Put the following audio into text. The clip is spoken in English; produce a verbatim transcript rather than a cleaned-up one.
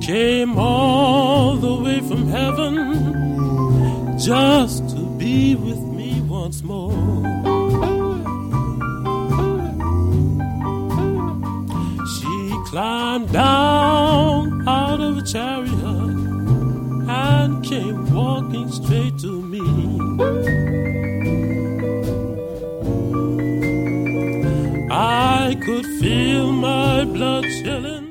came all the way from heaven just to be with me once more. She climbed down out of a chariot and came walking straight to me. I could feel my blood chilling